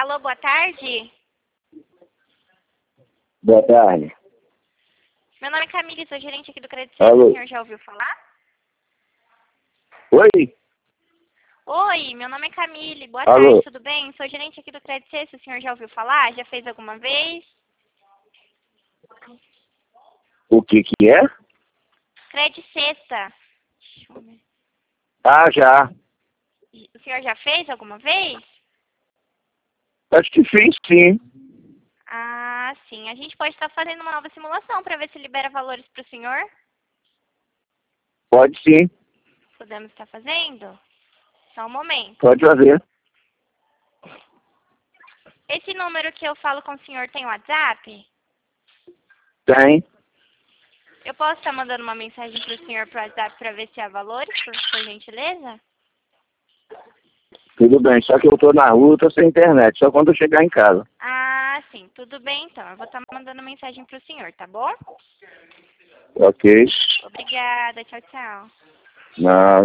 Alô, boa tarde. Boa tarde. Meu nome é Camille, sou gerente aqui do Credit Suisse. Alô. O senhor já ouviu falar? Oi? Oi, meu nome é Camille. Boa Alô. tarde, tudo bem? Sou gerente aqui do Credit Suisse. O senhor já ouviu falar? Já fez alguma vez? O que é? Credit Cesta. Deixa eu ver. Ah, já. O senhor já fez alguma vez? Acho que fiz, sim. Ah, sim. A gente pode estar fazendo uma nova simulação para ver se libera valores para o senhor. Pode sim. Podemos estar fazendo? Só um momento. Pode fazer. Esse número que eu falo com o senhor tem WhatsApp? Tem. Eu posso estar mandando uma mensagem para o senhor pro WhatsApp para ver se há valores, por gentileza? Tudo bem. Só que eu tô na rua, tô sem internet. Só quando eu chegar em casa. Ah, sim. Tudo bem, então. Eu vou estar mandando mensagem para o senhor, tá bom? Ok? Obrigada. Tchau, tchau. Não.